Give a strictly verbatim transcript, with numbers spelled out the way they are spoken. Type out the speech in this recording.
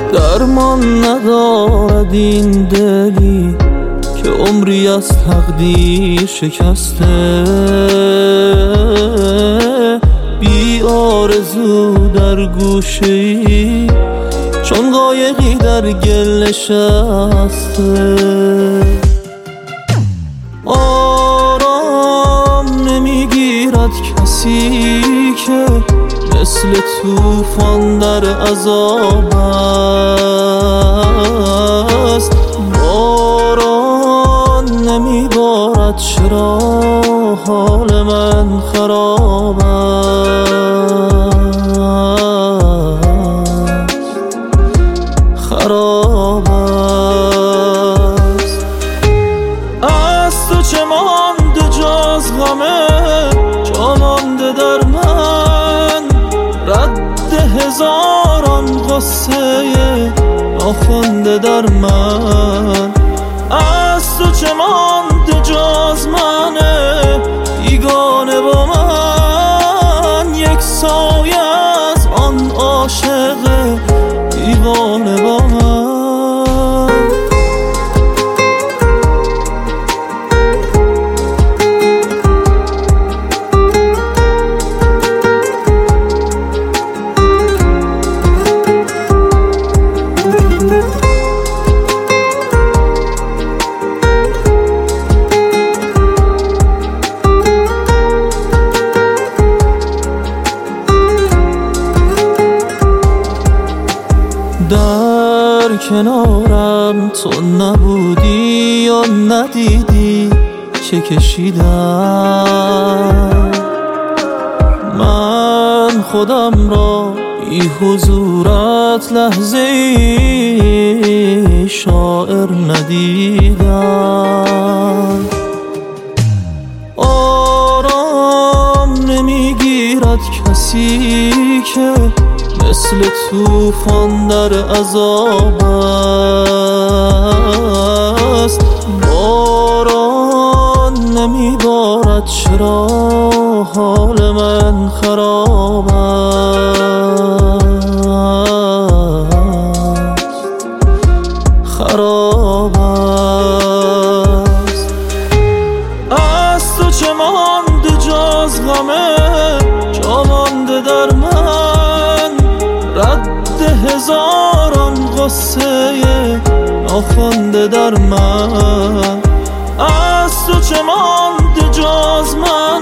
درمان ندارد این دلی که عمری از تقدیر شکسته، بی آرزو در گوشه‌ای چون قایقی در گل نشسته. آرام نمیگیرد کسی که مثل طوفان در عذاب است. باران نمیبارد چرا حال من خراب است، خراب است. از تو چه مانده جز غمه، جا مانده در من رد هزاران قصه ناخونده در من. از تو چه مانده جز منه بیگانه با من، یک سایه از آن عاشق دیوانه با من. در کنارم تو نبودی یا ندیدی چه کشیدم من خودم را، بی حضورت لحظه ای شاعر ندیدم. آرام نمیگیرد کسی که مثل طوفان در عذاب است. باران نمیبارد چرا حال من خراب است، خراب است. از تو چه مانده جز غمه، جا مانده در من رد هزاران قصه ناخونده در من. از تو چه مانده جز من